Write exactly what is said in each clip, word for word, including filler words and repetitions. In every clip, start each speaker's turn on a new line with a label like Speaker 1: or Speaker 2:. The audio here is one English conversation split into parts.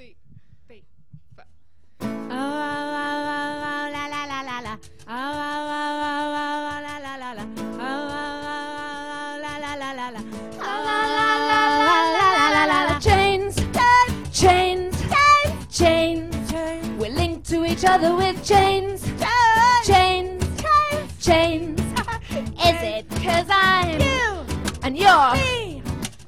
Speaker 1: C, D, F.
Speaker 2: Oh, oh, oh, oh, la la la la la. Oh, oh, oh, oh, oh, la la la la. Oh, oh, oh, oh, la la la la la. Oh, la la la la la la la. Chains, chains, chains. We're linked to each other with chains, chains, chains. Is it 'cause I'm you and you're me?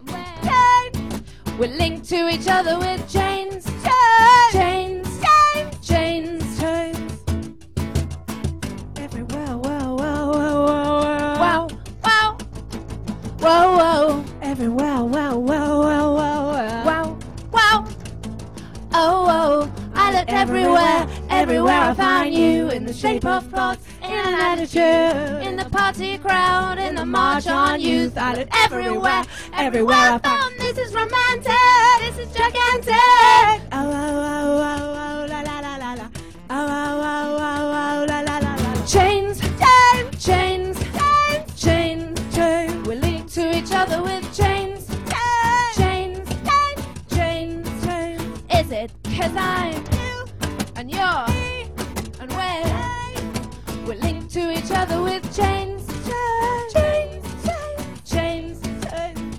Speaker 2: We're linked to each other with chains, chains, chains, chains, chains. Everywhere, whoa, whoa, whoa, whoa, wow, wow, whoa, whoa. Everywhere, whoa, whoa, whoa, whoa, wow, wow. Oh, oh, I looked everywhere, everywhere I find you in the shape of thoughts, in an attitude, in the party crowd, in the march on youth. I looked everywhere, everywhere I found. This is romantic, this is gigantic. Oh, oh, oh, oh, oh, la la la la la. Oh, oh, oh, oh, oh, la la la la. Chains, chains, chains, chains, chains, chains. We're linked to each other with chains, chains, chains, chains, chains. Is it 'cause I'm you and you're me and we're we're linked to each other with chains, chains, chains, chains, chains.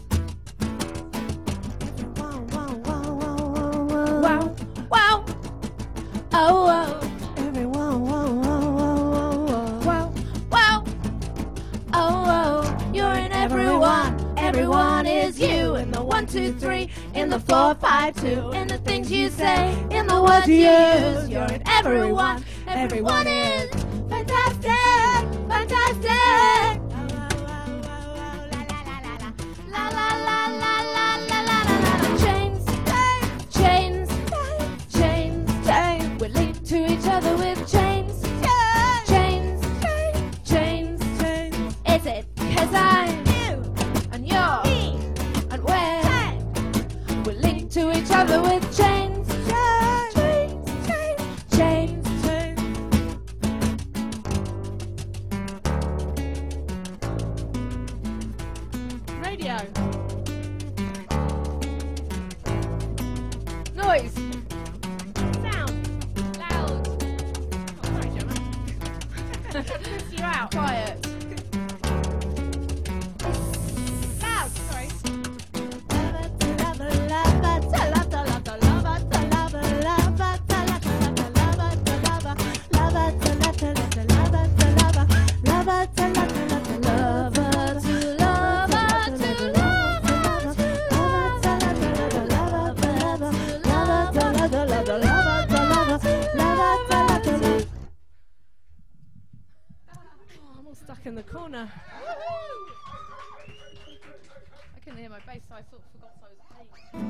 Speaker 2: Wow, wow, wow, wow, wow, wow, wow. Oh, oh. Every wow, wow, wow, wow, wow, wow, wow. Oh, oh. You're in everyone. Everyone is you in the one, two, three, in the four, five, two, in the things you say, in the words you use. You're in everyone. Everyone is fantastic, fantastic. La la la la la la la la la. Chains, chains, chains, chains. We're linked to each other with chains, chains, chains, chains. Is it 'cause I'm and you're me and we're we're linked to each other with chains, chains, chains, chains, chains. Radio. Noise. Sound. Loud. Oh, sorry, Gemma. Piss you out. Quiet. Loud. Sorry. I'm all stuck in the corner. I couldn't hear my bass, so I sort of forgot I was playing.